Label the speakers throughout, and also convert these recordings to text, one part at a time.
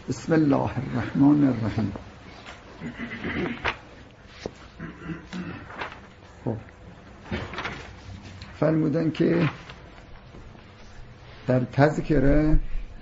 Speaker 1: بسم الله الرحمن الرحیم. خب فرمودن که در تذکره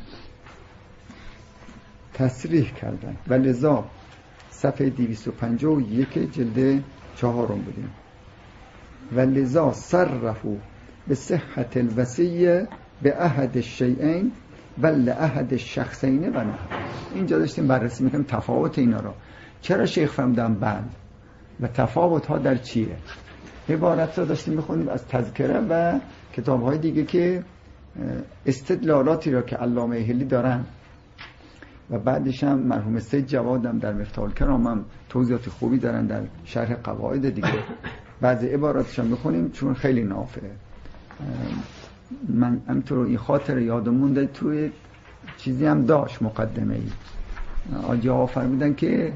Speaker 1: تصریح کردن و لذا صفحه 251 جلد 4 بودیم و لذا صرفوا به صحت الوصیه به احد الشیئین بل احد الشخصین و نه. اینجا داشتیم بررسی میکنیم تفاوت اینا را. چرا شیخ فرمودن بل و تفاوت ها در چیه؟ عبارت را داشتیم میخونیم از تذکره و کتاب های دیگه که استدلالاتی را که علامه هلی دارن و بعدش هم مرحوم سید جواد هم در مفتاح الکرام هم توضیحات خوبی دارن در شرح قواعد دیگه. بعضی عباراتش هم میخونیم چون خیلی نافعه. من همینطور این خاطر یادم مونده توی چیزی هم داشت مقدمه ای آجا فرمودن که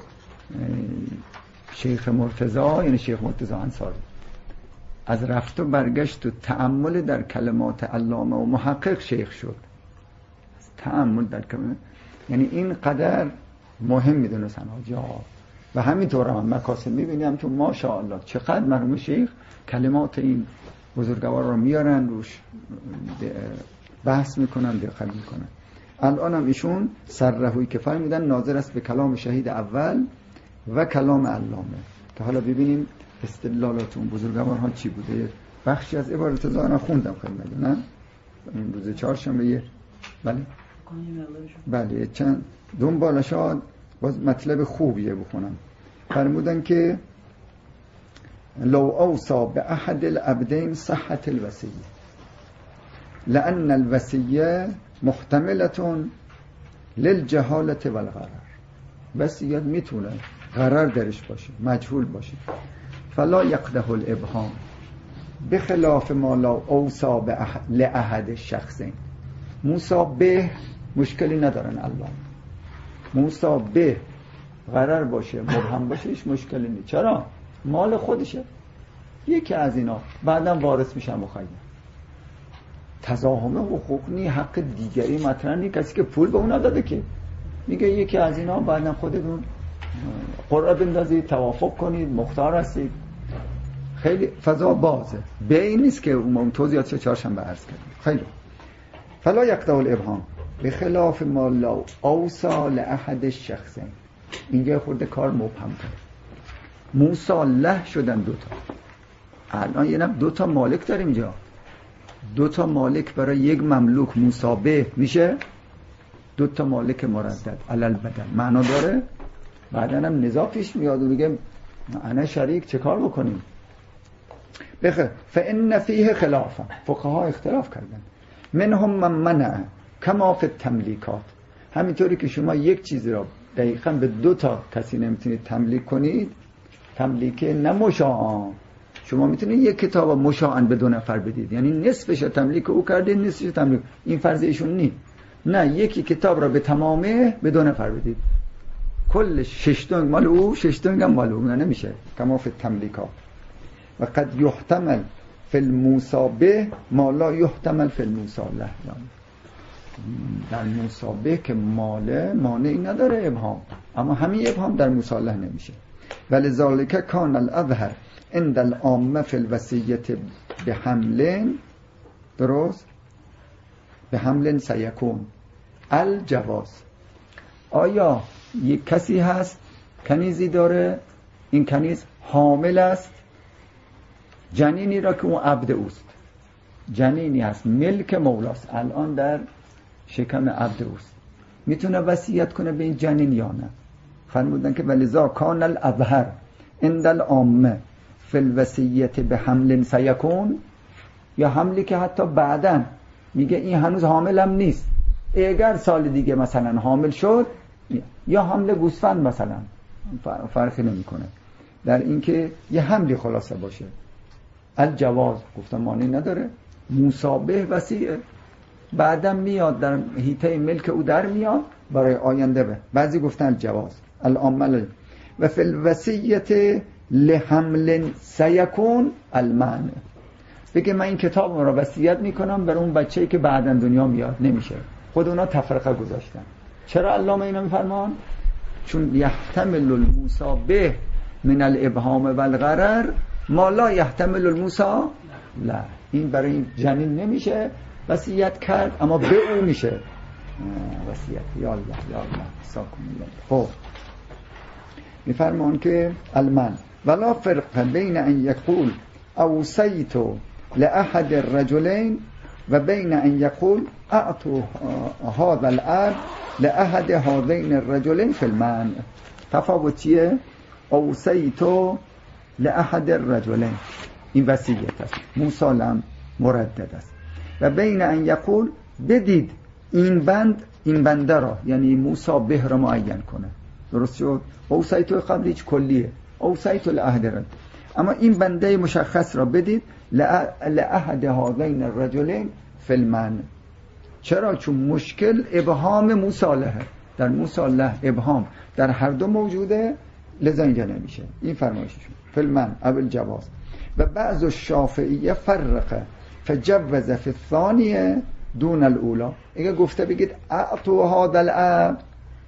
Speaker 1: شیخ مرتضی یعنی شیخ مرتضی انصاری از رفت و برگشت و تأمل در کلمات علامه و محقق شیخ شد. تأمل در کلمات یعنی این قدر مهم میدونستن آجا و همینطور هم مکاسب میبینیم تو ماشاءالله چقدر مرحوم شیخ کلمات این بزرگوار رو میارن روش بحث میکنن دقت میکنن. الان هم ایشون صرحوی که فرمودن ناظر است به کلام شهید اول و کلام علامه که حالا ببینیم استدلالات اون بزرگوارها چی بوده. بخشی از عبارت زارن خوندم خدمتتون نه این روز چهارشنبه. بله چند دنبالش ها باز مطلب خوبیه بخونم. فرمودن که لو اوصى بأحد العبدين صحة الوصية لأن الوصية محتملة للجهالة والغرر. وصیت میتونه غرر درش باشه مجهول باشه. فلا يقده الابهام بخلاف ما لو اوصى لأحد الشخصين. موسی به مشکلی ندارن الله. موسی به غرر باشه مبهم باشه هیچ مشکلی نیست. چرا؟ مال خودشه. یکی از اینا بعدم وارث میشن مخیر. تزاحم حقوق نی حق دیگری مطرح نی. کسی که پول به اون داده که میگه یکی از اینا بعدم خودتون قرعه بندازید توافق کنید مختار هستید. خیلی فضا بازه. به این نیست که اون توضیحات چهارشنبه عرض کردیم. خیلی فلا یقطع الابهام بخلاف ما لو اوصى لاحد الشخصین. اینجا خورده کار مبهم کرد. موسی له شدن دوتا. الان یه نم دوتا مالک داریم اینجا. دوتا مالک برای یک مملوک موسی به میشه دوتا مالک مردد علل بدن. معنا داره؟ بعدن هم نزاع پیش میاد و میگه انا شریک چه کار بکنیم؟ بخیر فان فیه خلافا. فقها اختلاف کردن. منهم من منع کما فی التملیکات. همینطوری که شما یک چیزی را دقیقاً به دو تا کسی نمیتونید تملیک کنید. تملیک نمشاعان. شما میتونید یک کتاب مشاعن به دو نفر بدید یعنی نصفش تملیک او کرده نصفش تملیک. این فرض ایشون نی. نه یکی کتاب را به تمامه به دو نفر بدید. کل 6 دنگ مال او 6 دنگ هم مال او. نمیشه کما فی التملیکات. و قد یحتمل فی الموسی به ما لا یحتمل فی الموسی له. در موسی به که ماله مانعی نداره ابهام اما همین ابهام در موسی له نمیشه. ولذالک کان الاظهر عند العامه فی الوصیه بحمل درست بحمل سیکون الجواز. آیا یک کسی هست کنیزی داره این کنیز حامل است جنینی را که اون عبد اوست. جنینی هست ملک مولاست الان در شکم عبد اوست. میتونه وصیت کنه به این جنین یا نه؟ فرمودن که ولذا کان الاظهر عند العامه فی الوصیه بحمل سیکون. یا حملی که حتی بعدن میگه این هنوز حاملم نیست اگر سال دیگه مثلا حامل شد یا حمل گوسفند مثلا فرقی نمیکنه در اینکه یه حملی خلاصه باشه. الجواز گفتم معنی نداره. مصابه وصیه بعدم میاد در حیطه ملک او در میاد برای آینده به. بعضی گفتن الجواز العمل و فی الوصیه لحمل سیکون المعنى. بگه من این کتاب را وصیت میکنم برای اون بچه‌ای که بعداً دنیا میاد. نمیشه. خود اونا تفرقه گذاشتن. چرا علامه اینو میفرمان؟ چون یحتمل الموسی من الابهام و الغرر ما لا یحتمل الموسی لا. این برای این جنین نمیشه وصیت کرد، اما به او میشه وصیت. یا الله یا الله ساکن الله. خب میفرمان که المن ولا فرق بین ان یقول اوصیت لأحد الرجلین و بین ان یقول اعطوا هذا الاب لأحد هذین الرجلین فی المنع. تفاوتیه اوصیت لأحد الرجلین، این وصیت است، مسالم مردد است. و بین ان یقول بدید این بنده را، یعنی موسی به را معین کنه. درست شد؟ اوصیت قبل هیچ کلیه، اوصیت لأحد الرجلین، اما این بنده مشخص را بدید لأحد هذین الرجلین فی المنع. چرا؟ چون مشکل ابهام مصالحه، در مصالح ابهام در هر دو موجوده، لذا اینجا نمیشه. این فرمایششون فی المنع اول جواز. و بعض الشافعیه فرقه فجوز فی الثانیه دون الاولا. اگه گفته بگید اعطوا هذا الاب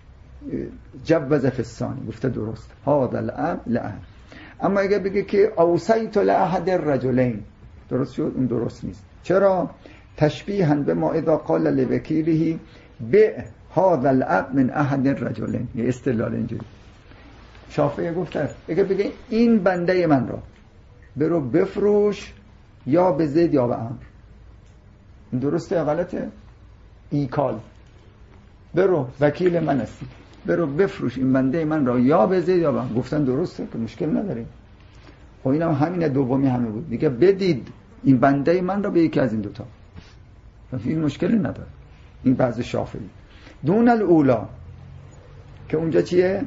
Speaker 1: جوز فی الثانی، گفته درست هذا الاب لأحد. اما اگه بگه که اوصیت لأحد الرجلین، درست شد؟ اون درست نیست. چرا؟ تشبیها به ما اذا قال لوکیله به هذا الاب من احد الرجلین. یه استدلال اینجوری شافعی گفته اگه بگه این بنده من را برو بفروش یا به زید یا به عمرو، این درسته یا غلطه؟ ایکال، برو وکیل من هستی، برو بفروش این بنده من را یا به زید یا به عمرو. گفتن درسته که مشکل نداریم. خب اینم همینه، دومی همه بود دیگه، بدید این بنده من را به یکی از این دوتا، این مشکلی نداره. این بعض شافعی. دون الاولا که اونجا چیه؟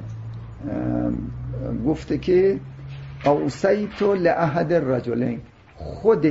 Speaker 1: گفته که اوصیت لأحد الرجلین، خود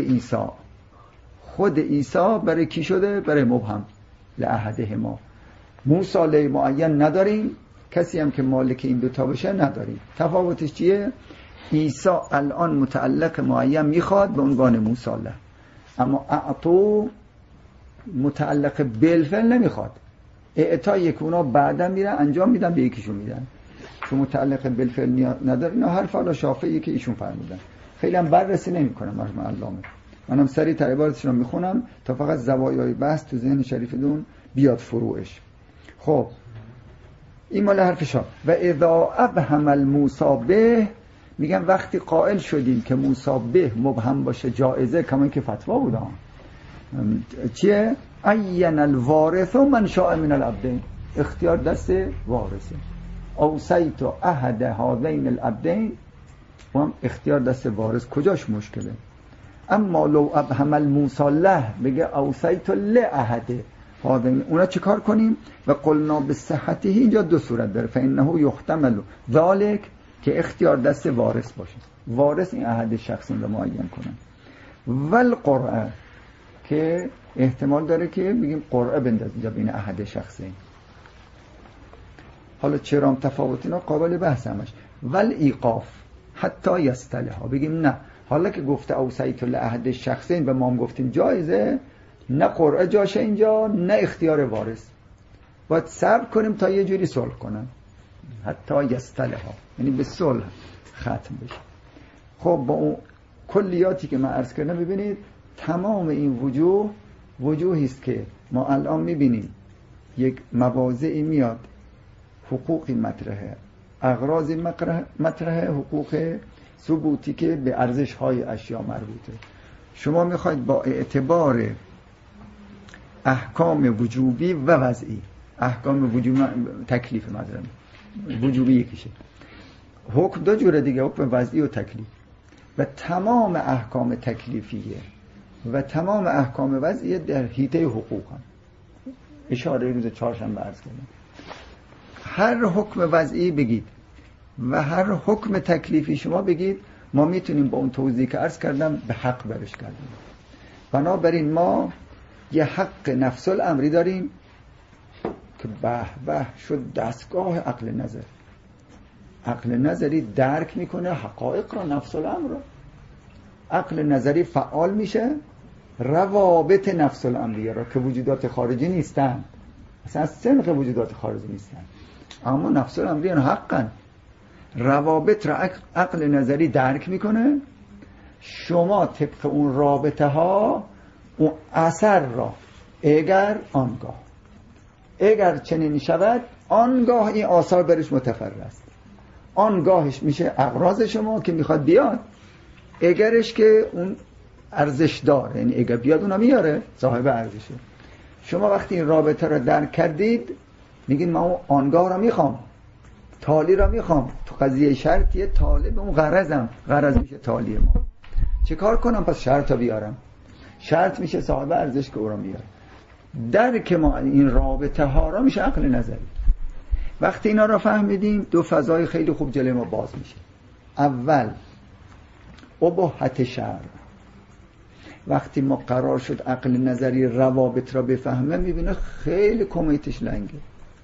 Speaker 1: عیسی برای کی شده؟ برای مبهم لأحدهما. موسی معین نداریم، کسی هم که مالک این دوتا باشه نداریم. تفاوتش چیه؟ عیسی الان متعلق معین میخواد به عنوان موسی، اما اعطو متعلق بالفعل نمیخواد. اعطای که اونا بعدا میرن انجام میدن به یکیشون میدن، چون متعلق بالفعل نداره. اینا حرف حالا شافعی که ایشون فرمودن، خیلی هم بررسی نمیکنم مرحوم علامه. منم سریع عبارتشون رو میخونم تا فقط زوایای بحث تو ذهن شریفتون بیاد فروعش. خب این مال حرف شاه. و اذا ابهم الموسی به، میگن وقتی قائل شدیم که موسی به مبهم باشه جائزه، کما که فتوا بوده چیه؟ عین الوارث من شاء من العبدین، اختیار دست وارثه. اوصیت احد هذین العبدین، و هم اختیار دست وارث. کجاش مشکله؟ اما لو ابهم الموسی له، بگه اوصیت لاحد هذین، اونا چه کار کنیم؟ و قلنا بصحته، اینجا دو صورت داره. فانه یحتمل ذلک، که اختیار دست وارث باشه، وارث این احد شخصی رو معین کنن. والقرعه، که احتمال داره که بگیم قرعه بندازیم اینجا بین احد شخصین. حالا چرا هم تفاوت اینا قابل بحث همش. والایقاف حتی یستلها، بگیم نه، حالا که گفته اوصیت لأحد شخصین و ما هم گفتیم جایزه، نه قرعه جاشه اینجا نه اختیار وارث، باید صبر کنیم تا یه جوری صلح کنن. حتی یستلها یعنی به صلح ختم بشه. خب با اون کلیاتی که من عرض کردم ببینید تمام این وجوهی است که ما الان میبینیم یک مواضعی میاد، حقوقی مطرحه، اغراضی مطرحه، حقوق ثبوتی که به ارزش های اشیا مربوطه. شما میخواید با اعتبار احکام وجوبی و وضعی، احکام وجوبی تکلیف مدرم وجوبی یکیشه، حکم دو جوره دیگه، حکم وضعی و تکلیف. و تمام احکام تکلیفیه و تمام احکام وضعیه در حیطه حقوق هم. اشاره روز چهارشنبه عرض کردم. هر حکم وضعی بگید و هر حکم تکلیفی شما بگید، ما میتونیم با اون توضیحی که عرض کردم به حق برش کردیم. بنابراین ما یه حق نفس الامری داریم که به شد دستگاه عقل نظر. عقل نظری درک میکنه حقایق را، نفس الامر را. عقل نظری فعال میشه روابط نفس الامریه را که وجودات خارجی نیستن، اصلا از سنخ وجودات خارجی نیستن، اما نفس الامرین حقا روابط را عقل نظری درک میکنه. شما طبق اون رابطه ها اون اثر را اگر چنین شود آنگاه این آثار برش متفرع است، آنگاهش میشه اغراض شما که میخواد بیاد، اگرش که اون ارزش داره، یعنی اگر بیاد اونا میاره صاحب ارزشه. شما وقتی این رابطه را درک کردید میگین من اون آنگاه را میخوام، تالی را میخوام. تو قضیه شرطیه طالب اون غرض میشه تالی ما. چه کار کنم؟ پس شرط را بیارم، شرط میشه صاحب ارزش که او را میاره. درک ما این رابطه ها را میشه عقل نظری. وقتی اینا را فهمیدیم دو فضای خیلی خوب جلوی ما باز میشه. اول اباحت شرع. وقتی ما قرار شد عقل نظری روابط را بفهمه میبینه خیلی کمیتش لنگه.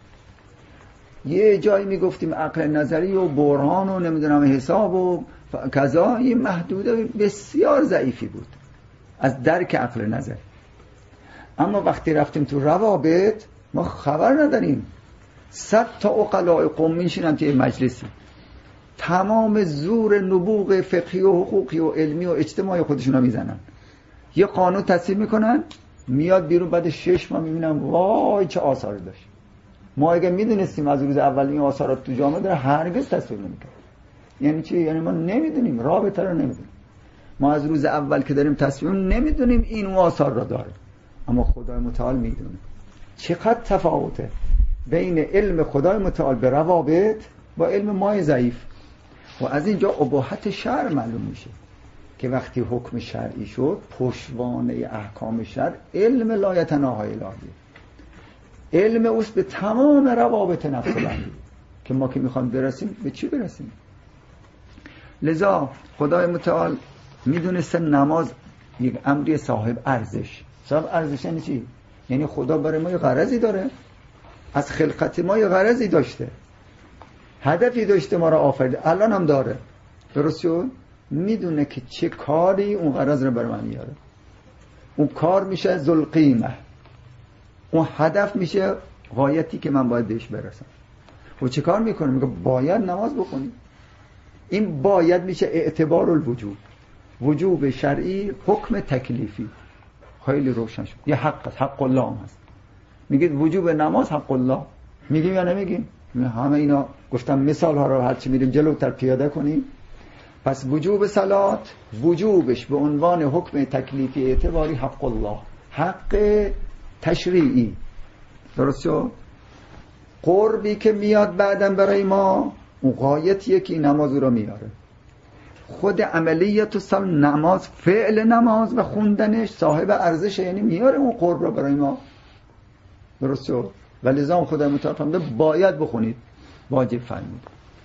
Speaker 1: یه جایی میگفتیم عقل نظری و برهان و نمیدونم حساب و کذا، یه محدوده بسیار ضعیفی بود از درک عقل نظری. اما وقتی رفتیم تو روابط ما خبر نداریم 100 تا عقلاء قوم میشینن توی مجلسی، تمام زور نبوغ فقهی و حقوقی و علمی و اجتماعی خودشون رو میزنن، یه قانون تصویب میکنن، میاد بیرون بعد 6 ماه میبینن وای چه آثاری داشت. ما اگه میدونستیم از روز اول این آثارات تو جامعه داره هرگز تصویب نمیکرد. یعنی چی؟ یعنی ما نمیدونیم، رابطه رو نمیدونیم. ما از روز اول که داریم تصویب نمیدونیم این اون آثار را داره، اما خدای متعال میدونه. چقدر تفاوته بین علم خدای متعال به روابط با علم ما ضعیف. و از اینجا اباحت شرع معلوم میشه که وقتی حکم شرعی شد پشتوانه احکام شرع علم لایتناهای الهی، علم اوست به تمام روابط نفس الامری که ما که میخوام برسیم به چی برسیم. لذا خدای متعال میدونسته نماز یک امری صاحب ارزش. صاحب ارزش یعنی چی؟ یعنی خدا برای ما یه غرضی داره، از خلقت ما یه غرضی داشته، هدفی داشته، ما را آفریده، الان هم داره. درست شد؟ میدونه که چه کاری اون غرض رو برای من میاره. اون کار میشه ذوالقیمه، اون هدف میشه غایتی که من باید بهش برسم. و چه کار میکنه؟ میگه باید نماز بخونی. این باید میشه اعتبار الوجوب، وجوب شرعی، حکم تکلیفی. خیلی روشن شد. یه حق هست، حق الله هم هست. میگید وجوب نماز حق الله، میگیم یا نمیگیم؟ همه اینا گفتم مثال ها رو هرچی میریم جلوتر پیاده کنیم. پس وجوب صلات، وجوبش به عنوان حکم تکلیفی اعتباری حق الله، حق تشریعی. درست شد؟ قربی که میاد بعدم برای ما اون غایتیه که این نماز رو میاره. خود عملیت و سال نماز، فعل نماز و خوندنش صاحب ارزشه، یعنی میاره اون قرب رو برای ما. درست شد؟ ولذا خدای متعال فرموده باید بخونید، واجب فرمود.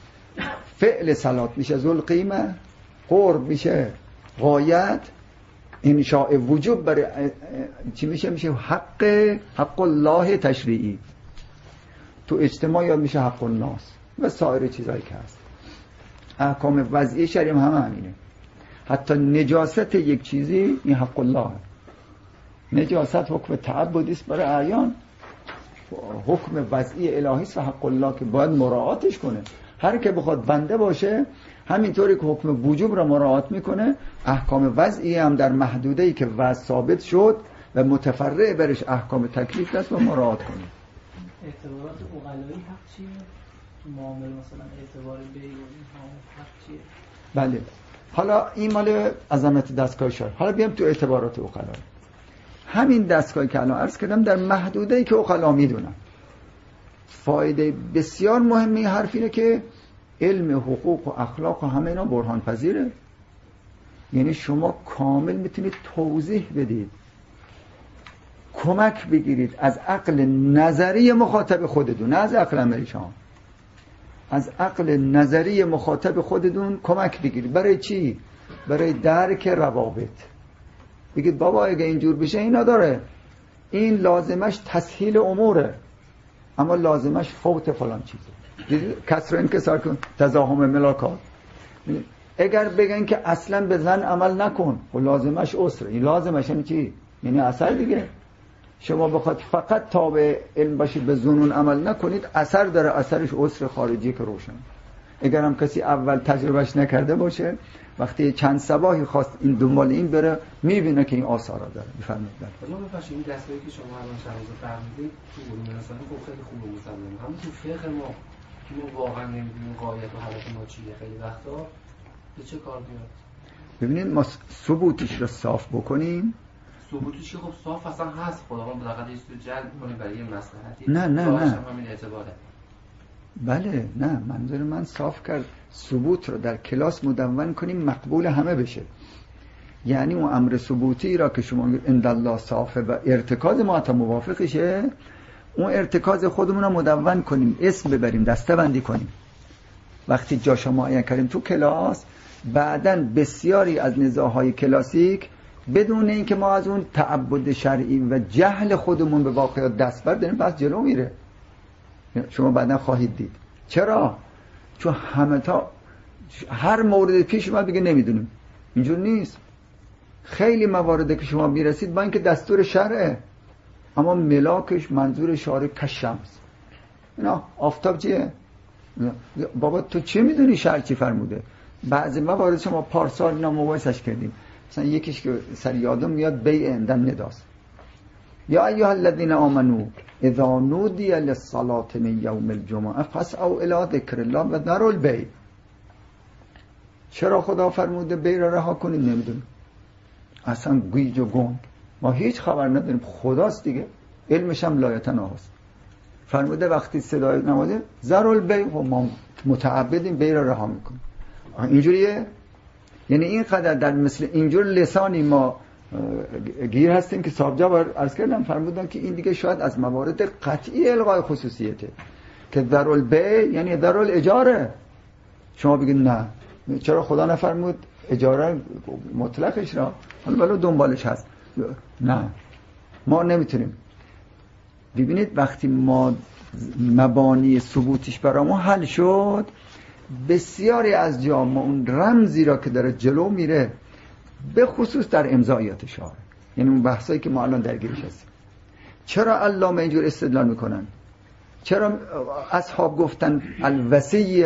Speaker 1: فعل صلات میشه ذوالقیمه، قرب میشه غایت، انشاء وجوب برای چی میشه حق الله تشریعی. تو اجتماع یاد میشه حق الناس و سایر چیزایی که هست. احکام وضعی شریعه هم همینه. حتی نجاست یک چیزی این حق الله، نجاست حکم تعبدی است برای اعیان، حکم وضعی الهی است و حق الله که باید مراعاتش کنه. هر که بخواد بنده باشه همینطوری که حکم وجوب را مراعات میکنه، احکام وضعی هم در محدوده‌ای که وضع ثابت شد و متفرع برش احکام تکلیف است و مراعات کنه.
Speaker 2: اعتبارات عقلایی حق چیه؟ معامله مثلا اعتبار بیع و اینها حق چیه؟
Speaker 1: بله. حالا این مال عظمت دستگاه شد. حالا بیام تو اعتبارات عقلایی. همین دستگاهی که الان عرض کردم در محدوده‌ای که عقلا میدونن. فایده بسیار مهمی حرف اینه که علم حقوق و اخلاق و همه اینا برهان پذیره. یعنی شما کامل میتونید توضیح بدید، کمک بگیرید از عقل نظری مخاطب خودتون، نه از عقل عملی شما. از عقل نظری مخاطب خودتون کمک بگیرید. برای چی؟ برای درک روابط. بگید بابا اگه اینجور بشه اینا داره، این لازمش تسهیل اموره اما لازمش فوت فلان چیزه. کسر انکسار کن، تزاحم ملاکات. اگر بگن که اصلا به زن عمل نکن و لازمش عسره، این لازمش یعنی چی؟ یعنی اثر دیگه. شما بخواد فقط تابع علم باشید به ظنون عمل نکنید، اثر داره، اثرش عسر خارجی که روشن. اگر هم کسی اول تجربهش نکرده باشه، وقتی چند صباحی خواست این دنبال این بره، میبینه که این آثارا داره. بفرمایید.
Speaker 3: حالا ببخشید این دستایی که شما الان شهرزاد فرمودید تو علوم انسانی خب خیلی خوبه مسلماً، همون تو فقه ما واقعا نمیدونیم غایت و هدف ما چیه. خیلی وقتا به چه کار میاد؟
Speaker 1: ببینید ما ثبوتش رو صاف بکنیم.
Speaker 3: ثبوتش خب صاف اصلا هست، خداوند بالاخره یه چیزی جلب کنه برای یه مصلحتی.
Speaker 1: نه
Speaker 3: همین اعتباره.
Speaker 1: بله نه، منظور من صاف کرد ثبوت رو در کلاس مدون کنیم مقبول همه بشه. یعنی اون امر ثبوتی را که شما عند الله صافه و ارتکاز ما تا موافقشه، اون ارتکاز خودمون رو مدون کنیم، اسم ببریم، دسته بندی کنیم. وقتی جا شما معین کردیم تو کلاس، بعدن بسیاری از نزاعهای کلاسیک بدون اینکه ما از اون تعبد شرعی و جهل خودمون به واقعیت دست برداریم بس جلو میره. شما بعدن خواهید دید چرا؟ چون همه تا هر مورد پیش اومد بگه نمیدونیم. اینجور نیست. خیلی موارده که شما میرسید با اینکه دستور شرعه، اما ملاکش منظور شارع کشمس. اینا آفتاب چیه؟ بابا تو چه میدونی شرع چی فرموده؟ بعضی موارد شما پارسال اینا مباحثش کردیم. مثلا یکیش که سر یادم میاد بیع عندن نداست. یا ایها الذین آمنو اذا نودی للصلاة من یوم الجمعه فاسعوا الی ذکر الله و ذروا البیع. چرا خدا فرموده بیع را رها کنید؟ نمیدونم. اصلا گیج و گنگ، ما هیچ خبر نداریم. خداست دیگه، علمش هم لایتناهاست. فرموده وقتی صدای نمازه ذروا البیع، ما متعبدیم بیع را رها میکنیم. اینجوریه؟ یعنی اینقدر در مثل اینجور لسانی ما گیر هستیم که صاحب عرض کردم فرمودن که این دیگه شاید از موارد قطعی الغای خصوصیته که ذروا البیع یعنی ذروا الاجاره. شما بگید نه، چرا خدا نفرمود اجاره مطلقش را؟ حالا بلو دنبالش هست. نه، ما نمیتونیم. ببینید وقتی ما مبانی ثبوتش برامون حل شد، بسیاری از جا ما اون رمزی را که داره جلو میره، به خصوص در امضایات شارع، یعنی اون بحثایی که ما الان درگیرش هستیم. چرا علامه اینجور استدلال میکنن؟ چرا اصحاب گفتن الوصی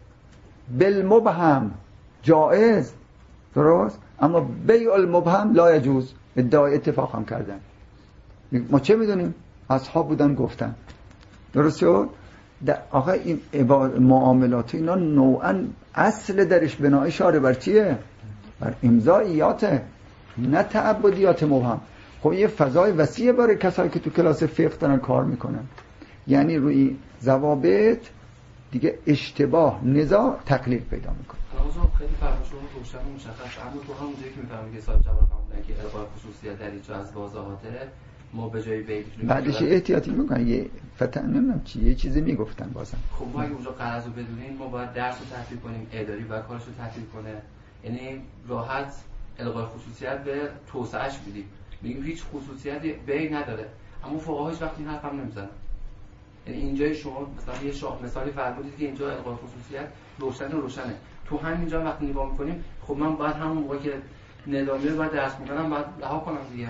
Speaker 1: بالمبهم جائز، درست، اما بیع المبهم لا یجوز، ادعای اتفاق هم کردن. ما چه میدونیم؟ اصحاب بودن گفتن، درست شد؟ آقا این معاملات اینا نوعا اصل درش بنای شارع بر چیه؟ بر امضاییاته، نه تعبدیات مبهم. خب یه فضای وسیع برای کسایی که تو کلاس فقه دارن کار میکنن، یعنی روی ضوابط دیگه اشتباه نزاع تقلیل پیدا میکنه.
Speaker 3: خیلی فرمایشون روشن و مشخص، اما تو همون جایی که میفهمید که صاحب جواب فرمودن که الغای خصوصیت در اینجا از واضحاته، ما به جای بیت
Speaker 1: بعدش احتیاطی میکنن، یه فتح نمیدونم چی، یه چیزی میگفتن بازم.
Speaker 3: خب ما اگه اونجا قرض رو بدونیم، ما باید درس رو تعطیل کنیم، اداری و کارش رو تعطیل کنه، یعنی راحت الغای خصوصیت به توسعهش بدیم. میگیم هیچ خصوصیتی بی نداره، اما فقها هیچ وقت این حرف هم نمیزنن. یعنی اینجای شما مثلا یه شاه مثالی فرمودید که اینجا الغای خصوصیت روشنه. تو همینجا وقتی نگاه میکنیم، خب من باید همون موقع که نظامی رو باید درس میکنم باید رها کنم دیگه.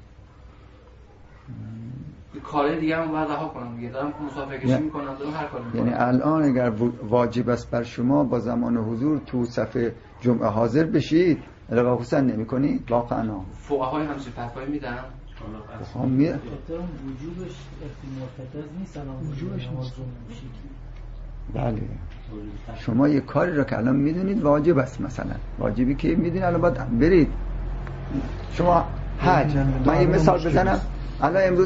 Speaker 3: کار دیگه هم باید رها کنم دیگه. دارم مسافرکشی میکنم، دارم هر کاری میکنم.
Speaker 1: یعنی الان اگر واجب است بر شما با زمان حضور تو صف جمعه حاضر بشید، الغای خصوصیت نمی‌کنید؟ واقعا
Speaker 3: فقهای همچین فتوایی میدن.
Speaker 2: وجوبش مرتکز نیست، الان وجوبش نیست.
Speaker 1: بله، شما یه کاری را که الان میدونید واجب است، مثلا واجبی که میدونید الان باید برید شما حج. من یه مثال بزنم. الان امروز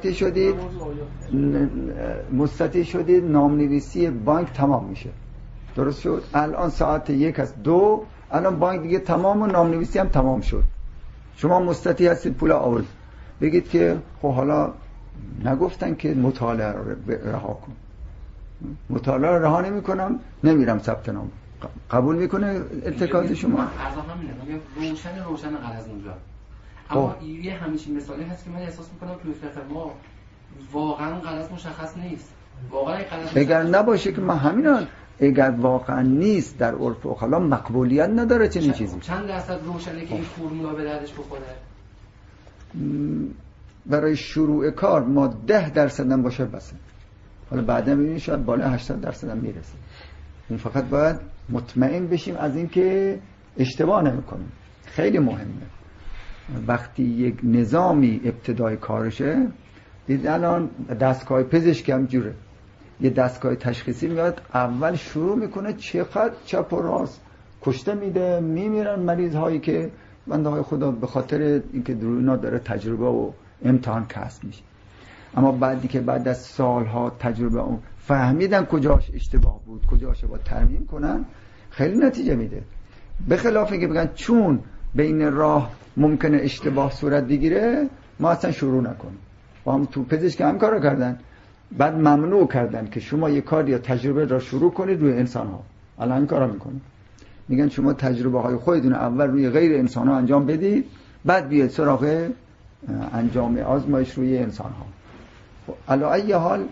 Speaker 1: مستطیع شدید نامنویسی بانک تمام میشه، درست شد؟ الان ساعت 1 از 2، الان بانک دیگه تمام و نامنویسی هم تمام شد. شما مستطیع هستید پول آورد، بگید که خب حالا نگفتن که مطالعه رو رها کن، مطالعه رو رها نمی کنم، نمیرم ثبت نام. قبول میکنه اتکاز شما؟
Speaker 3: عرض همینه، روشن قرض اونجا. اما یه همیشه مثالی هست که من احساس میکنم توی فقه ما واقعا قرض مشخص نیست. واقعا
Speaker 1: اگر نباشه که ما همینا، اگر واقعا نیست در عرف و خلا مقبولیت نداره چنین چیزی.
Speaker 3: چند درصد روشنه که این فرمولا به دردش بخوره؟
Speaker 1: برای شروع کار ما 10% هم باشه بسه. حالا بعدا می‌بینید شاید بالا 80% هم میرسه. اون فقط باید مطمئن بشیم از اینکه اشتباه نمی‌کنیم. خیلی مهمه. وقتی یک نظامی ابتدای کارشه، دید الان دستگاه پزشکی هم جوره، یه دستگاه تشخیصی میاد اول شروع میکنه چقدر چپ و راست کشته میده، میمیرن مریض هایی که بنده های خدا به خاطر اینکه دروینا داره تجربه و امتحان کسب میشه. اما بعدی که بعد از سالها تجربه اون فهمیدن کجاش اشتباه بود، کجاش باید ترمیم کنن، خیلی نتیجه میده. به خلاف اینکه بگن چون بین راه ممکنه اشتباه صورت بگیره ما اصلا شروع نکنیم. با هم تو پزشک هم کارو کردن، بعد ممنوع کردن که شما یک کار یا تجربه را شروع کنید روی انسان ها. الان این کارا میکنن، میگن شما تجربه های خودتون اول روی غیر انسان ها انجام بدید، بعد بیاید سراغ انجام آزمایش روی انسان ها. علی ای حال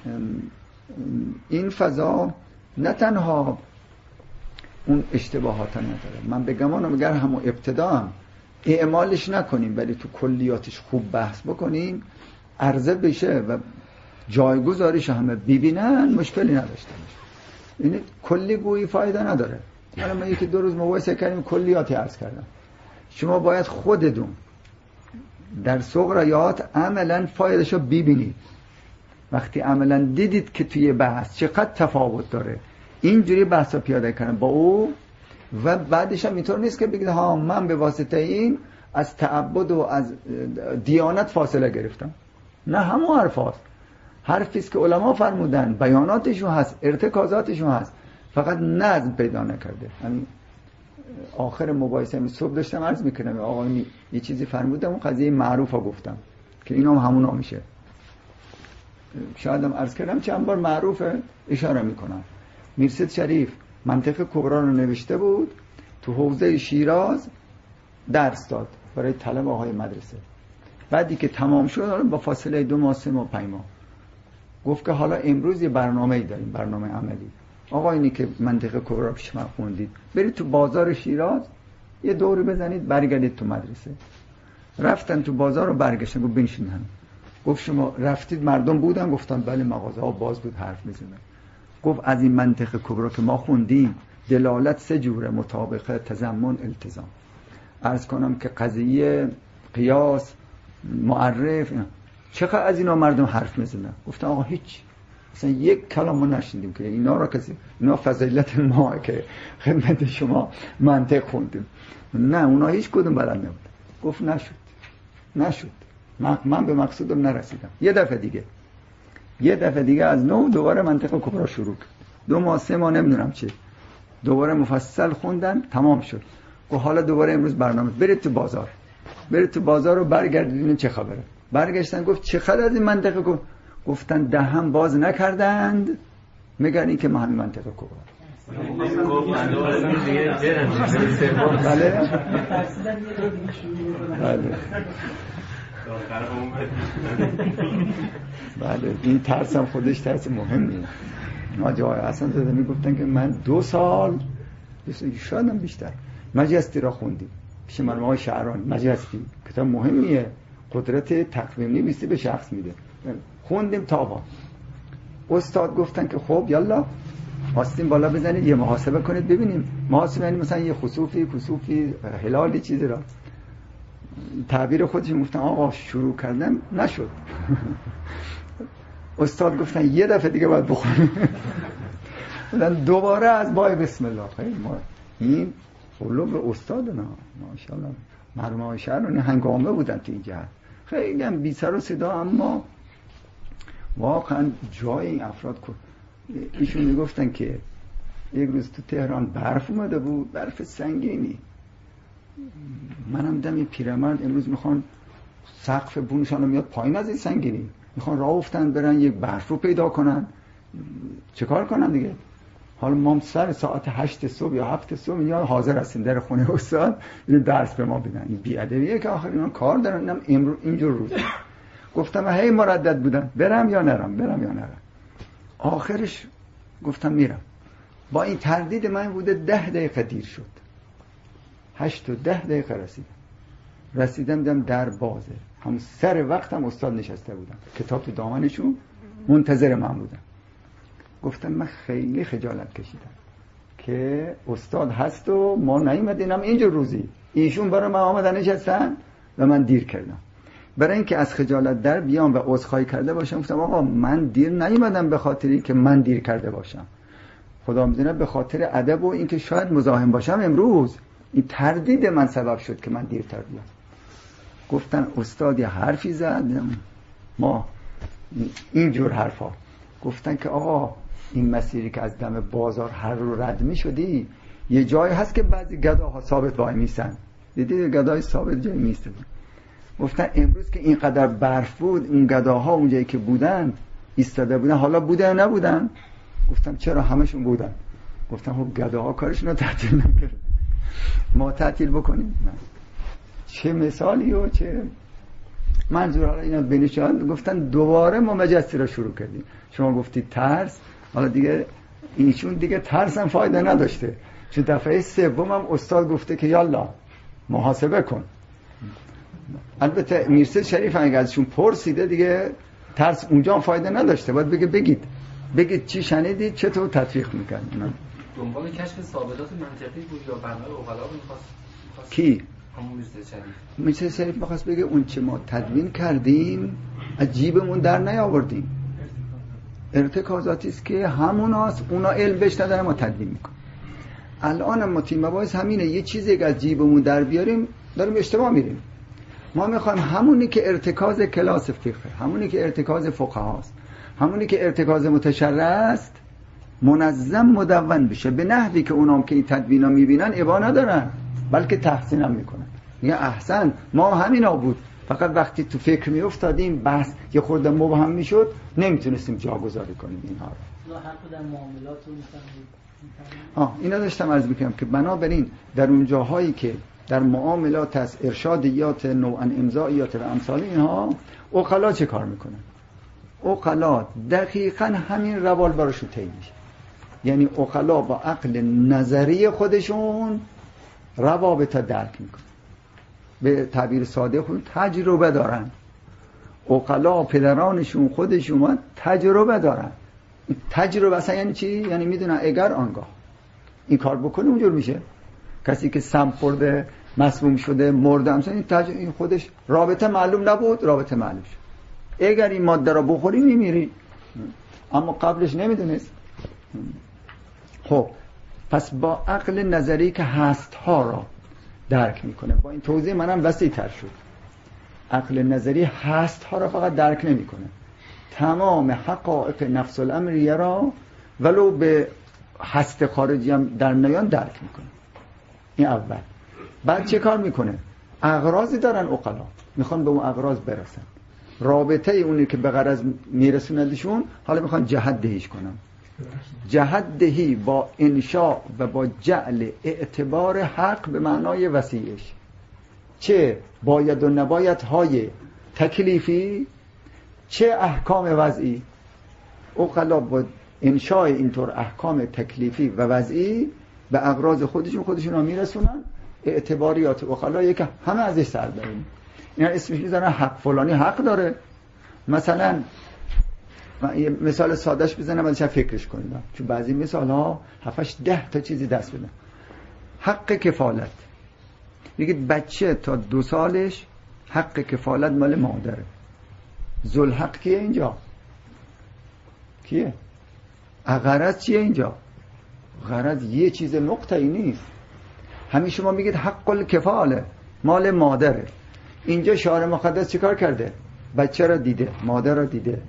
Speaker 1: این فضا نه تنها اون اشتباهات نداره، من به گمانم اگر همون ابتدا هم اعمالش نکنیم ولی تو کلیاتش خوب بحث بکنیم، عرضه بشه و جایگذاریش همه ببینن، مشکلی نداشته باشه. این کلی گویی فایده نداره. من یکی دو روز مباحثه کردیم کلیاتی عرض کردم. شما باید خودتون در سغرایات عملا فایدهشو ببینید. وقتی عملا دیدید که توی بحث چقدر تفاوت داره، اینجوری بحثا پیاده کردن با او، و بعدش هم اینطور نیست که بگید ها من به واسطه این از تعبد و از دیانت فاصله گرفتم. نه، همون حرفاست، حرفیست که علما فرمودن، بیاناتشون هست، ارتکازاتشون هست، فقط نظم پیدا نکرده. همین آخر مباحثه من صبح داشتم عرض میکنم آقایونی یه چیزی فرمودم و قضیه معروفا گفتم که اینا هم همونا میشه. شاید هم عرض کردم چند بار معروفه، اشاره میکنم. میرسید شریف منطق کبرا رو نوشته بود، تو حوزه شیراز درس داد برای طلبه های مدرسه. بعدی که تمام شد با فاصله 2 ماه 3 ماه 5 ماه گفت که حالا امروز یه برنامه‌ای داریم، برنامه عملی. آقا اینی که منطق کبرا پیش من خوندید، برید تو بازار شیراز یه دوری بزنید برگردید تو مدرسه. رفتن تو بازار رو برگشتن، گفت بنشینن. گفت شما رفتید مردم بودن؟ گفتن بله مغازه ها باز بود، حرف میزنن. گفت از این منطق کبرا که ما خوندیم دلالت 3 جوره: مطابقه، تضمن، التزام. عرض کنم که قضیه، قیاس، معرف، چقدر از اینا مردم حرف میزنن. گفتن آقا هیچ، اصلا یک کلام ما نشنیدیم که اینا را کسی، اینا فضیلت ما که خدمت شما منطق خوندیم. نه، اونا هیچ کدوم بلد نبود. گفت نشد. من به مقصودم نرسیدم. یه دفعه دیگه از نو دوباره منطق کبرا شروع کرد. 2 ماه 3 ماه نمیدونم چه، دوباره مفصل خوندن، تمام شد. گفت حالا دوباره امروز برنامه، برید تو بازار رو برگردید ببینید چه خبره. برگشتن گفت چه خبر از این منطق؟ گفتن دهن باز نکردند مگر این که همین منطق کبرا. بله این ترس هم خودش ترس مهمیه. ناجای اصلا داده میگفتن که من 2 سال شاید هم بیشتر مجستی را خوندیم پیش مرحوم آقای شعران. مجستی کتاب مهمیه، قدرت تقویم نویسی به شخص میده. خوندیم تا استاد گفتن که خب یالا آستین بالا بزنید یه محاسبه کنید ببینیم. محاسبه یعنی مثلا یه خسوفی هلالی چیزی را تعبیر خودش گفتن. آقا شروع کردم نشد. استاد گفتن یه دفعه دیگه باید بخونیم. بودن دوباره از بای بسم الله. خیلی ما این قلوب استاد نه ماشاءالله. مرحوم آقای شهرانی هنگامه بودن تو این جهت، خیلی هم بی سر و صدا، اما واقعا جای این افراد کن. ایشون میگفتن که یک روز تو تهران برف اومده بود، برف سنگینی. منم دم پیرمرد امروز میخوان سقف بونشان رو میاد پایین از این سنگینی، میخوان راه افتن برن یک برف رو پیدا کنن، چه کار کنن دیگه؟ حالا ما سر ساعت 8 صبح یا 7 صبح میاد حاضر هستیم در خونه استاد این درس به ما بدن. این بی‌ادبیه که آخر اینا کار دارن. امروز اینجور روز گفتم هی مردد بودن برم یا نرم. آخرش گفتم میرم. با این تردید من بوده 10 دقیقه دیر شد. 8 و 10 دقیقه رسیدم دیدم در بازه. همون سر وقتم استاد نشسته بودن، کتاب تو دامنشون منتظر من بودن. گفتم من خیلی خجالت کشیدم که استاد هست و ما نیومدیم اینجور روزی، ایشون برای من آمدن نشستن و من دیر کردم. برای اینکه از خجالت در بیام و عذرخواهی کرده باشم گفتم آقا من دیر نیومدم به خاطری که من دیر کرده باشم، خدا میدونه به خاطر ادب و اینکه شاید مزاحم باشم امروز، این تردید من سبب شد که من دیرتر بیام. گفتن استاد یه حرفی زد، ما اینجور حرفا گفتن که آقا این مسیری که از دم بازار هر رو رد می شدی یه جایی هست که بعضی گداها ثابت وای میسن، دیدی گدای ثابت جایی میستن. گفتن امروز که اینقدر برف بود اون گداها اونجایی که بودن ایستاده بودن، حالا بوده یا نبودن؟ گفتم چرا همشون بودن. گفتم خب گداها کارشون رو تعطیل نکرد، ما تعطیل بکنیم؟ نه. چه مثالی و چه منظور. حالا اینا بنشان گفتن دوباره ما مجلسی رو شروع کردیم. شما گفتید ترس، حالا دیگه اینشون دیگه ترس هم فایده نداشته، چون دفعه سوم هم استاد گفته که یالا محاسبه کن. البته میرسه شریف اگه ازشون پرسیده دیگه ترس اونجا هم فایده نداشته، باید بگید چی شنیدید چطور تطبیق میکنید.
Speaker 3: دنبال کشف ثابتات منطقی بود یا برنامه اوغلا می‌خواست؟
Speaker 1: کی؟
Speaker 3: همون میرسه شریف.
Speaker 1: میرسه شریف می‌خواست بگه اون چه ما تدوین کردیم از جیبمون در نیاوردیم، ارتکازاتی است که هموناست، اونا علم بهش ندارن ما تدوین میکنیم. الان ما تیم مباحث همینه، یه چیزی که از جیبمون در بیاریم داریم اشتباه میریم. ما میخوایم همونی که ارتکاز کلاس فقه، همونی که ارتکاز فقهاست، همونی که ارتکاز متشرع است منظم مدون بشه به نحوی که اونام که این تدوینا میبینن ابا ندارن بلکه تحسین هم میکنن. یه احسن ما همینا بود، فقط وقتی تو فکر میافتادیم بحث یه خورده مبهم میشد نمیتونستیم جاگذاری کنیم اینها رو.
Speaker 2: حرف در معاملات رو
Speaker 1: اینا داشتم عرض میکنم که بنابراین در اون جاهایی که در معاملات از ارشادیات نوعا امضایات و امثال اینها عقلا چه کار میکنن؟ عقلا دقیقاً همین روال براشون طی میشه. یعنی عقلا با عقل نظری خودشون روابط درک میکنن، به تعبیر ساده خود تجربه دارن. عقلا پدرانشون خودشون تجربه دارن. تجربه اصلا یعنی چی؟ یعنی میدونن اگر آنگاه این کار بکنه اونجور میشه. کسی که سم خورده مسموم شده مرده همسان این خودش رابطه معلوم نبود، رابطه معلوم شد. اگر این ماده را بخوری میمیری، اما قبلش نمیدونست. خب پس با عقل نظری که هست ها را درک میکنه. با این توضیح منم وسیع تر شد. عقل نظری هست ها را فقط درک نمیکنه، تمام حقایق نفس الامریه را ولو به هست خارجی هم در نیان درک میکنه. این اول. بعد چه کار میکنه؟ اغراضی دارن عقلا، میخوان به اون اغراض برسن، رابطه اونی که به غرض میرسوندشون حالا میخوان جهت دهیش کنن. جهت دهی با انشاء و با جعل اعتبار حق به معنای وسیعش، چه باید و نباید های تکلیفی چه احکام وضعی. عقلا با انشاء اینطور احکام تکلیفی و وضعی به اغراض خودشون ها میرسونن. اعتباریات عقلایی که همه ازش سر بریم، اینا اسمش میذارن حق، فلانی حق داره. مثلا من یه مثال سادهش بزنم ازش فکرش کنید، چون بعضی مثال ها 7-10 تا چیزی دست بدن. حق کفالت، میگید بچه تا 2 سالش حق کفالت مال مادره. ذوالحق کیه اینجا؟ کیه؟ غرض چیه اینجا؟ غرض یه چیز نقطه‌ای نیست. همین شما میگید حق الکفاله مال مادره. اینجا شارع مقدس چیکار کرده؟ بچه را دیده، مادر را دیده،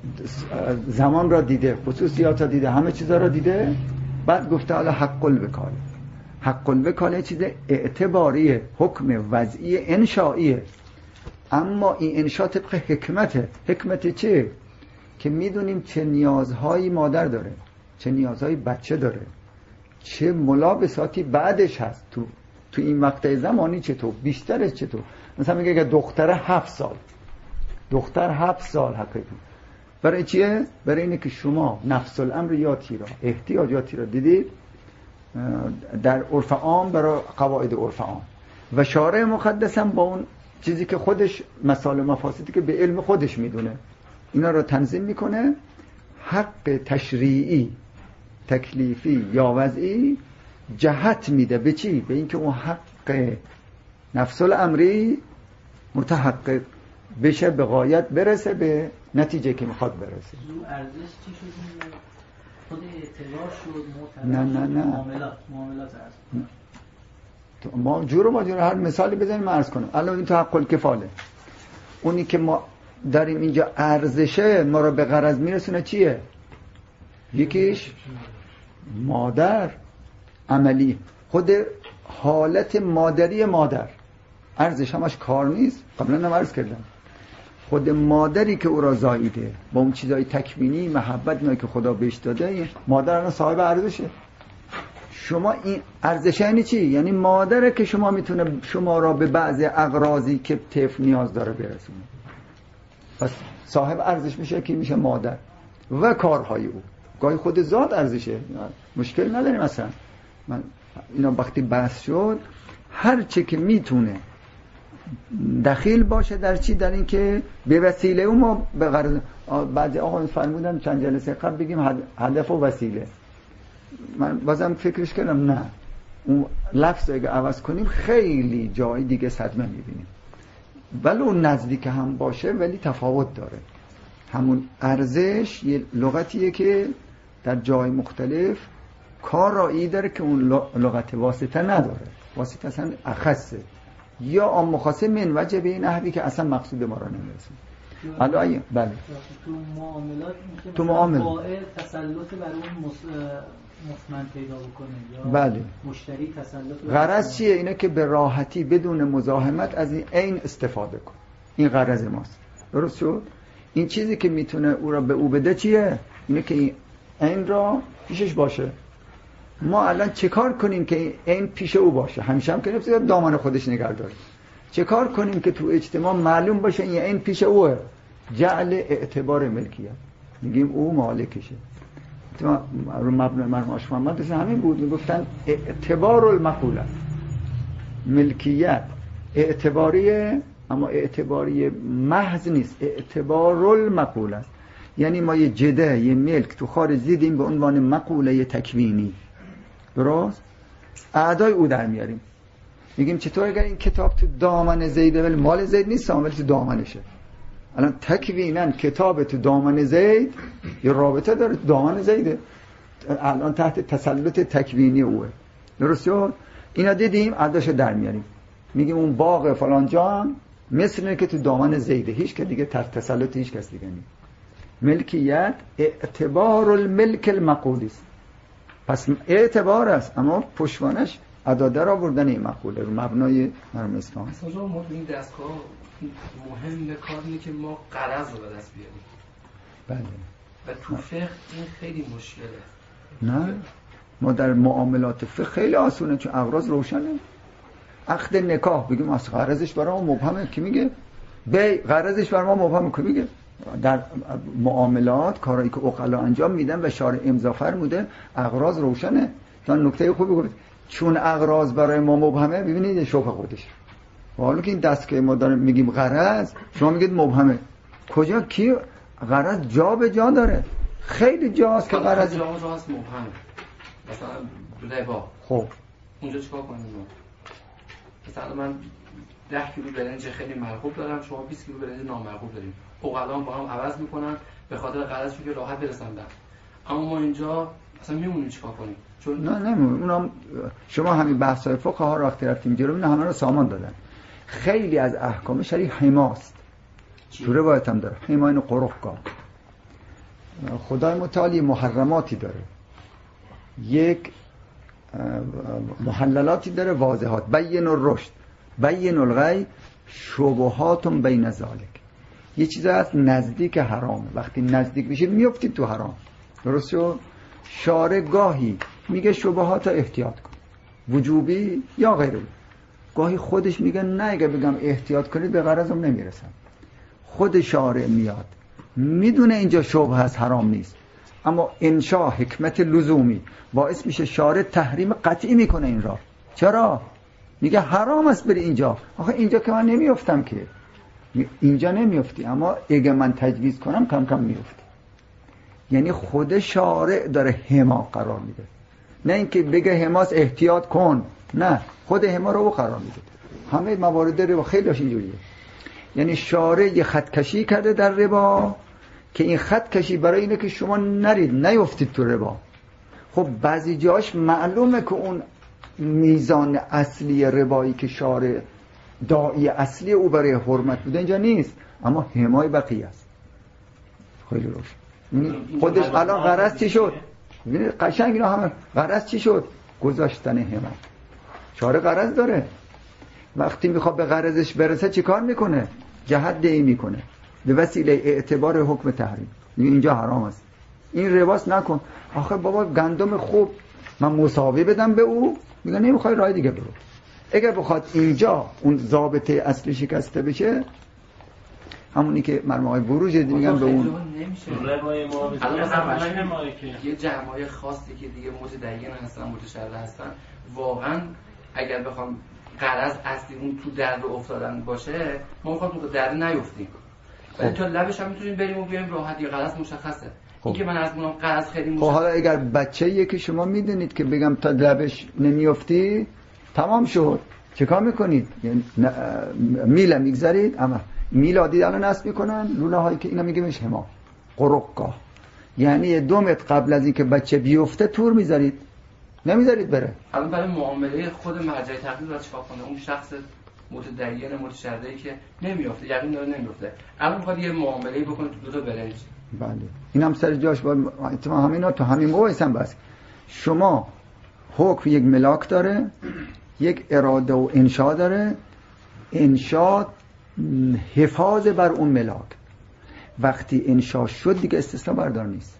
Speaker 1: زمان را دیده، خصوصیات را دیده، همه چیزا را دیده. بعد گفته حالا حق الوکاله. حق الوکاله چیز اعتباریه، حکم وضعی انشائیه. اما این انشاء طبق حکمته. حکمت چه؟ که میدونیم چه نیازهایی مادر داره، چه نیازهایی بچه داره، چه ملابساتی بعدش هست. تو این مقطع زمانی چطور، بیشترش چطور. مثلا میگه که دختر 7 سال، دختر 7 سال حقیقی. برای چیه؟ برای اینه که شما نفس الامریاتی را، احتیاجاتی را دیدید در عرف عام، برای قواعد عرف عام، و شارع مقدس هم با اون چیزی که خودش مسائل مفاسدی که به علم خودش میدونه اینا رو تنظیم میکنه، حق تشریعی تکلیفی یا وضعی جهت میده به چی؟ به اینکه اون حق نفس الامری متحقق بشه، به غایت برسه، به نتیجه که میخواد برسه.
Speaker 2: رو ارزش چی شد؟ خود اعتبار شد؟
Speaker 1: نه
Speaker 2: معاملات
Speaker 1: ما جور هر مثالی بزنیم عرض کنم. الان این تو حق الکفاله، اونی که ما داریم اینجا ارزشه ما رو به غرض میرسونه چیه؟ یکیش مادر عملی، خود حالت مادری مادر ارزش همش کار نیست. قبلا هم عرض کردم خود مادری که او را زاییده با اون چیزای تکوینی محبت نایی که خدا بهش داده، مادر الان صاحب ارزشه. شما این ارزش یعنی چی؟ یعنی مادره که شما میتونه شما را به بعض اغراضی که طفل نیاز داره برسونه. پس صاحب ارزش میشه که میشه مادر و کارهای او. گاهی خود ذات ارزشه، مشکل نداریم اصلا. من اینا وقتی بحث شد هر چی که میتونه دخیل باشه در چی؟ در این که به وسیله او ما به غرض. بعضی آقا فرمودن چند جلسه قبل بگیم هدف و وسیله. من بازم فکرش کردم نه، اون لفظ اگه عوض کنیم خیلی جای دیگه صدمه میبینیم. ولی اون نزدیک هم باشه ولی تفاوت داره. همون ارزش یه لغتیه که در جای مختلف کارایی داره که اون لغت واسطه نداره. واسطه اصلا اخصه یا آن مخاصه من وجه به این نحوی که اصلا مقصود ما را نمیرسه. بله تو معاملات
Speaker 2: بائع تسلط بر اون مطمئن پیدا بکنه یا
Speaker 1: بله.
Speaker 2: مشتری تسلط.
Speaker 1: غرض چیه؟ اینه که به راحتی بدون مزاحمت از این عین استفاده کن. این غرض ماست. درست شد؟ این چیزی که میتونه او را به او بده چیه؟ اینه که این عین را پیشش باشه. ما الان چه کار کنیم که این پیش او باشه؟ همیشه هم که نفسه دامن خودش نگه داره. چه کار کنیم که تو اجتماع معلوم باشه این پیش اوه؟ جعل اعتبار ملکیت. میگیم او مالکشه. رو مبنای مرحوم آشف محمد همین بود، میگفتن اعتبار المقوله، ملکیت اعتباریه اما اعتباری محض نیست، اعتبار المقوله است. یعنی ما یه جده یه ملک تو خارج دیدیم به عنوان مقوله تکوینی، درست؟ اعدای او در میاریم، میگیم چطور اگر این کتاب تو دامن زیده ولی مال زید نیست ولی تو دامنشه. الان تکویناً کتاب تو دامن زید یه رابطه داره، تو دامن زیده، الان تحت تسلط تکوینی اوه. درست شد؟ اینا دیدیم اعداشو در میاریم، میگیم اون باغ فلان جا مثل اینه که تو دامن زیده، هیچ که دیگه تحت تسلط هیچ کس دیگه نیست. ملکیت اعتبار الملک المقولی است. پس اعتبار است اما پشتوانش عداده را بردن این مقوله رو مبنای مرحوم اسلام.
Speaker 3: اصلا ما تو این دستگاه مهم کار اینه که ما غرض رو به دست بیاریم.
Speaker 1: بله.
Speaker 3: و تو فقه این خیلی مشکله.
Speaker 1: نه ما در معاملات فقه خیلی آسونه چون اغراض روشنه. عقد نکاح بگیم اصلا غرضش برای ما مبهمه، کی میگه؟ بی غرضش برای ما مبهمه، کی میگه؟ در معاملات کارهایی که عقلا انجام میدن و شارع امضا فرموده اغراض روشنه. تا نکته خوبی گفت چون اغراض برای ما مبهمه، ببینید شبهه خودش. حالا که این دست که ما داریم میگیم غرض، شما میگید مبهمه. کجا کی غرض جا به جا داره؟ خیلی جاست که غرض
Speaker 3: جا هست مبهمه. مثلا ربا.
Speaker 1: خب
Speaker 3: اونجا چیکار کنیم؟ مثلا من 10 کیلو برنج خیلی مرغوب دارم، شما 20 کیلو برنج نامرغوب داریم. عقلا با هم عوض میکنن به خاطر غرضی که راحت برسن در. اما ما اینجا اصلا میمونیم چیکار کنیم؟ چون
Speaker 1: نه نمیمونیم. اونا شما همین بحث‌های فقه ها رو وقتی رفتیم جلو اینا همه رو سامان دادن. خیلی از احکام شریع حماست. تو روایت هم داره. حما این قرقا. خدای متعالی محرماتی داره. یک محللاتی داره، واضحات. بین الرشد، بین الغی، شبهات بین ذالک. یه چیز هست نزدیک حرامه، وقتی نزدیک میشه میافتید تو حرام. درست شد؟ شارع گاهی میگه شبهات احتیاط کن، وجوبی یا غیره. گاهی خودش میگه نه اگه بگم احتیاط کنید به غرضم نمیرسم. خود شارع میاد میدونه اینجا شبهه هست، حرام نیست، اما انشاء حکمت لزومی باعث میشه شارع تحریم قطعی میکنه این را. چرا؟ میگه حرام است بری اینجا. آخه اینجا که من نمیافتم که، اینجا نمیافتی، اما اگه من تجویز کنم کم کم میافتی. یعنی خود شارع داره حما قرار میده، نه اینکه بگه حماس احتیاط کن، نه، خود حما رو قرار میده. همه موارد ربا خیلیش اینجوریه. یعنی شارع یه خط کشی کرده در ربا که این خط کشی برای اینه که شما نرید، نیفتید تو ربا. خب بعضی جاش معلومه که اون میزان اصلی ربایی که شارع داعی اصلی او برای حرمت بوده اینجا نیست، اما حمای بقیه است. خیلی روشن. خودش الان غرض چی شد؟ ببینید قشنگ اینا همه غرض چی شد؟ گذاشتن حما. شارع غرض داره، وقتی میخواد به غرضش برسه چی کار میکنه؟ جهت دعی میکنه به وسیله اعتبار حکم تحریم. اینجا حرام است، این رباس نکن. آخه بابا گندم خوب من مساوی بدم به او، میگه نمیخوای راه دیگه برو. اگر بخواد اینجا اون ضابطه اصلی شکسته بشه، همونی که مرمای بروج میگن به اون
Speaker 3: روای ما یه جمعای خاصی که دیگه متدین هستن، متشرع هستن، واقعا اگر بخوام غرض اصلی اون تو درد افتادن باشه، ما میخوام تو درد نیفتیم، ولی تا لبش هم میتونیم بریم و بیایم راحت. یه غرض مشخصه. این که من از اونم غرض خیلی مشخصه.
Speaker 1: حالا اگر بچه‌ایه که شما میدونید که بگم تا لبش نمیافتی تمام شد، چه کار میکنید؟ یعنی میله میگذارید، اما میلادی الان نصب میکنن لوله هایی که اینا میگه میشه حما قرقا، یعنی 2 متر قبل از اینکه بچه بیفته تور میذارید، نمیذارید بره.
Speaker 3: الان برای معامله خود مرجع تقلید باید چیکار کنه؟ اون شخص متدین متشرعی که نمیافته، یقین داره نمیافته، الان میخواد یه معامله بکنه تو 2 تا برنج.
Speaker 1: بله این هم سر جاش باید اتفاقا همینا تو همین موقع هم بس. شما حکم یک ملاک داره، یک اراده و انشا داره. انشا حفاظ بر اون ملاک، وقتی انشا شد دیگه استثناء بردار نیست.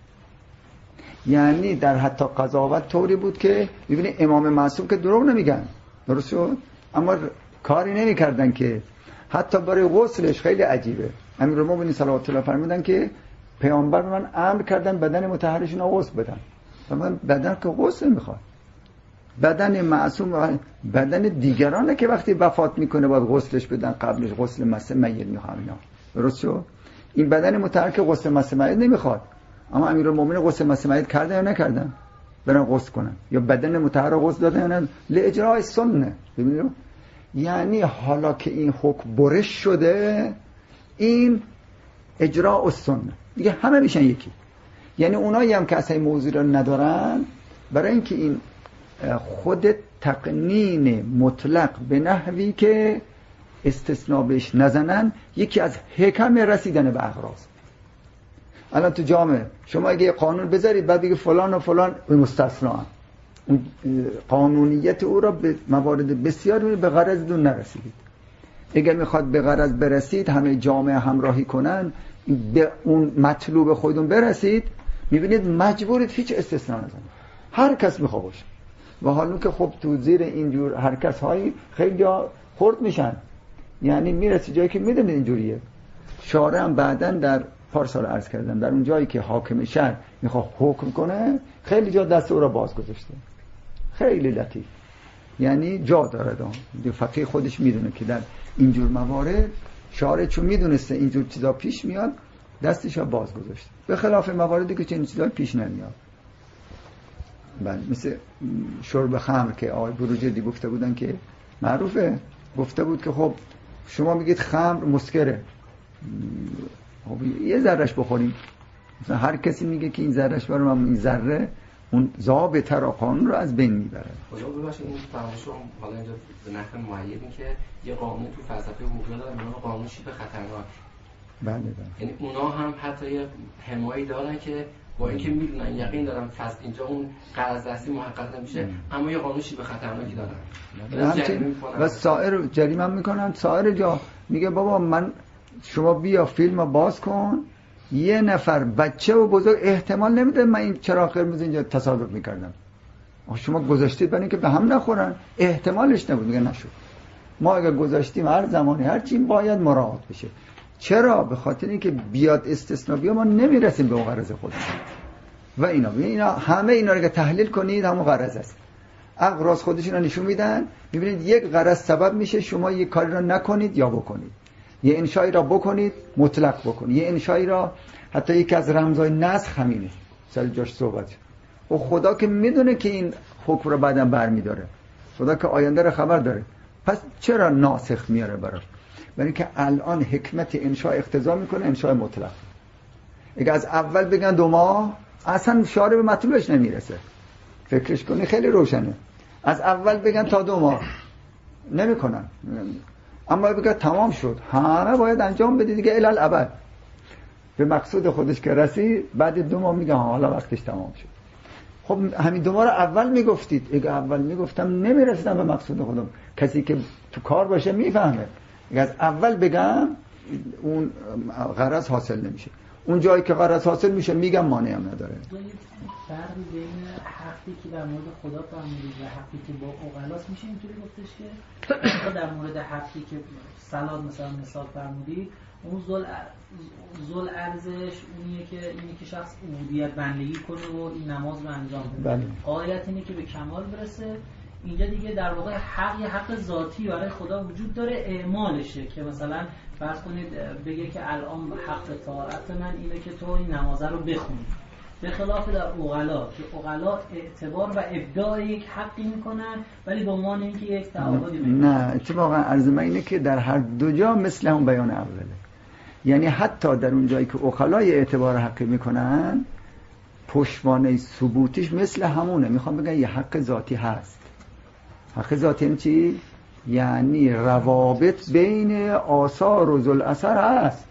Speaker 1: یعنی در حتی قضاوت طوری بود که ببینید امام معصوم که دروغ نمیگن، درست شد، اما کاری نمیکردن که حتی برای غسلش خیلی عجیبه. امیرالمومنین صلوات الله فرمودن که پیامبر من امر کردن بدن مطهرشون رو غسل بدن، و من بدن که غسل میخواد، بدن معصوم بدن دیگرانه که وقتی وفات میکنه باید غسلش بدن، قبلش غسل مس میت میخوام اینا، درست شد. این بدن مطهر که غسل مس میت نمیخواد، اما امیرالمومنین غسل مس میت کردن یا نکردن؟ برن غسل کنن، یا بدن مطهر رو غسل دادن یا نه؟ لاجراء سنت. ببینید یعنی حالا که این حکم برش شده، این اجراء السنت دیگه همه میشن یکی. یعنی اونایی هم که اصلا موضوع رو ندارن، برای اینکه این خود تقنین مطلق به نحوی که استثناء بهش نزنن، یکی از حکم رسیدن به اغراض. الان تو جامعه شما اگه قانون بذارید بعد بگید فلان و فلان مستثنا، اون قانونیت او را به موارد بسیار به غرضتون نرسیدید. اگر میخواد به غرض برسید، همه جامعه همراهی کنن، به اون مطلوب خودتون برسید، میبینید مجبورید هیچ استثناء نزنید، هر کس میخواد باشه. و حالا که خب تو زیر اینجور هر کس هایی خیلی خرد میشن، یعنی میرسی جایی که میدونید اینجوریه. شارع هم بعداً در پارسال عرض کردم، در اون جایی که حاکم شهر میخواد حکم کنه، خیلی جا دست او را باز گذاشته، خیلی لطیف، یعنی جا داره. فقیه خودش میدونه که در اینجور موارد شارع چون میدونسته اینجور چیزا پیش میاد، دستش را باز گذاشته، به خلاف مواردی که چنین چیزا پیش نمیاد. بله، مثل شرب خمر که آقای بروجردی گفته بودن که معروفه، گفته بود که خب شما میگید خمر مسکره، خب یه ذرهش بخوریم. مثلا هر کسی میگه که این ذرهش برام، این ذره اون ضابطه را قانون رو از بین میبره.
Speaker 3: خدا ببخشید این فرمایشو حالا اینجا به نحو معیدی که یه قانون تو فلسفه حقوق دارن، اونها قانون شیب خطرناک.
Speaker 1: بله بله.
Speaker 3: یعنی اونا هم حتی یه حمایی دارن که با اینکه میدونن یقین دارن فصل اینجا اون قرض دستی محقق نمیشه، اما یه قانون شیب خطرناکی دارن.
Speaker 1: و سایر جریمه هم میکنن. سایر جا میگه بابا من شما بیا فیلمو باز کن، یه نفر بچه و بزرگ احتمال نمیده من این چراغ قرمز اینجا تصادف میکردم، شما گذاشتید برای اینکه به هم نخورن، احتمالش نبود. میگه نشد. ما اگه گذاشتیم هر زمانی هر چی باید مراعات بشه. چرا؟ به خاطر اینکه بیاد استثناء بیا ما نمیرسیم به اون غرض خودمون. و اینا همه اینا رو که تحلیل کنید همون غرض است. اغراض خودشون رو نشون میدن. میبینید یک غرض سبب میشه شما یک کاری را نکنید یا بکنید، یه انشایی را بکنید مطلق بکنید، یه انشایی را، حتی یکی از رمزهای نسخ همینه، سر جاش صحبت. و خدا که میدونه که این حکم رو بعداً برمیداره، خدا که آینده رو خبر داره، پس چرا ناسخ میاره براش؟ برای اینکه الان حکمت انشاء اقتضا میکنه انشاء مطلق. اگه از اول بگن 2 ماه اصلا شارع به مطلوبش نمیرسه، فکرش کنی خیلی روشنه. از اول بگن تا 2 ماه نمیکنن، اما بگن تمام شد همه باید انجام بده دیگه الی الابد، به مقصود خودش که رسید بعد 2 ماه میگن حالا وقتش تمام شد. خب همین 2 ماه رو اول میگفتید، اگه اول میگفتم نمیرسیدم به مقصود خودم. کسی که تو کار باشه میفهمه، اگه از اول بگم اون غرض حاصل نمیشه. اون جایی که غرض حاصل میشه میگم مانعی هم نداره.
Speaker 2: فرقی بین حقی که در مورد خدا فرمودید و حقی که با عقلاست میشه اینطوری گفتش که در مورد حقی که صلات مثلا مثال فرمودید، اون ذل ارزش اونیه که شخص عبودیت بندگی کنه و این نماز رو انجام بده.
Speaker 1: بله.
Speaker 2: غایت اینه که به کمال برسه. اینجا دیگه در واقع حق یه حق ذاتی برای خدا وجود داره، اعمالشه که مثلا فرض کنید بگه که الان حق طاعت من اینه که تو این نماز رو بخونی، به خلاف در عقلا که عقلا اعتبار و ابداع یک حقی میکنن ولی به عنوان اینکه یک تعهدی میکنن.
Speaker 1: نه اتفاقا عرض من اینه که در هر دو جا مثل هم بیان اوله، یعنی حتی در اون جایی که عقلای اعتبار حقی میکنن پشتوانه ثبوتیش مثل همونه. میخوام بگم یه حق ذاتی هست. حق ذاتی یعنی چی؟ یعنی روابط بین آثار و ذل اثر هست.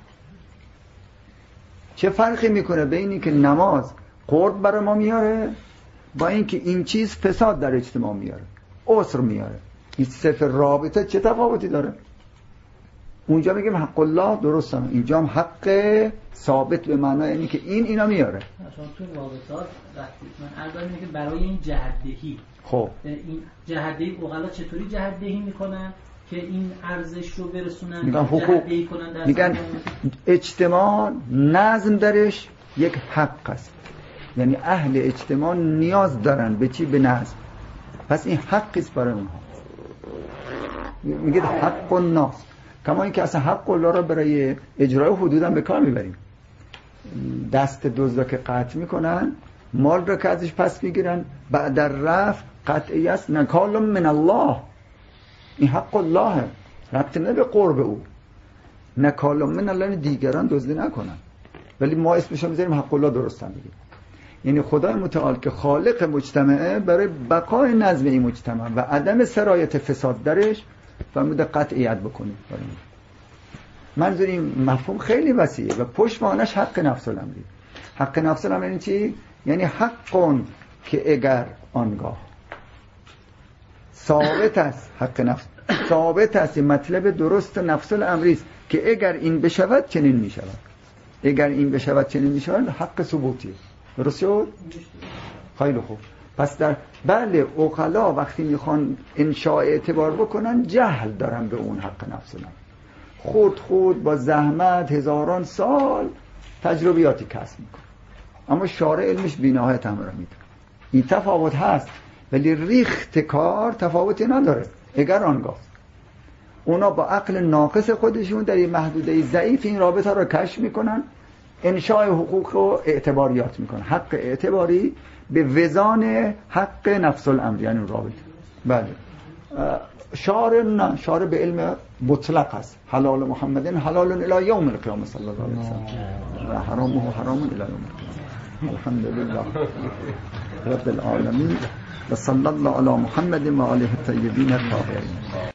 Speaker 1: چه فرقی میکنه بین اینکه نماز قرب برای ما میاره با اینکه این چیز فساد در اجتماع میاره، عسر میاره؟ این صفر رابطه چه تفاوتی داره؟ اونجا میگیم حق الله درسته، اینجا هم حق ثابت به معنای اینی که اینا میاره.
Speaker 2: چون تو رابطات من الان میگم که برای این جهت‌دهی،
Speaker 1: خب
Speaker 2: این جهت‌دهی عقلا چطوری جهت‌دهی میکنن که این ارزش رو برسونن؟
Speaker 1: میگن حقوق، میگن اجتماع نظم درش یک حق است، یعنی اهل اجتماع نیاز دارن به چی؟ به نظم. پس این حقی است برای اونها. میگه حق الناس، کما اینکه اصلا حق الله را برای اجرای حدود هم به کار میبریم. دست دزدا که قطع میکنن مال را که ازش پس میگیرن بعد در رفع قطعی است نکال من الله، این حق الله ربطی نه به قرب او. نکال من الله دیگران دزدی نکنن، ولی ما اسمش رو میذاریم حق الله درست هم بگیم. یعنی خدای متعال که خالق مجتمعه برای بقای نظم این مجتمع و عدم سرایت فساد درش فرموده قطعیت بکنید. منظور این مفهوم خیلی وسیعه و پشتوانش حق نفس الامری. حق نفس الامری یعنی چی؟ یعنی حقون که اگر آنگاه ثابت است، حق نفس ثابت است، مطلب درست نفس الامری است که اگر این بشود چنین میشود، اگر این بشود چنین میشود، حق ثبوتی. درست شد؟ خیلی خوب. پس در بله عقلا وقتی میخوان انشاء اعتبار بکنن جهل دارن به اون حق نفس الامر، خود با زحمت هزاران سال تجربیاتی کسب میکنه، اما شارع علمش بی‌نهایت همراه میده. این تفاوت هست ولی ریخت کار تفاوتی نداره. اگر آنگاه اونا با عقل ناقص خودشون در این محدوده ضعیف این رابطه رو کشف میکنن، انشاء حقوق رو اعتباریات میکنن، حق اعتباری به وزان حق نفس الامر، یعنی رابطه. بله شارع نه، شارع به علم مطلق است. حلال محمدin حلال الی یوم القیامه صلی الله علیه و سلم و حرامه حرام الی یوم القیامه. الحمدلله رب العالمین و صلی الله علی محمد و آله الطیبین الطاهرین.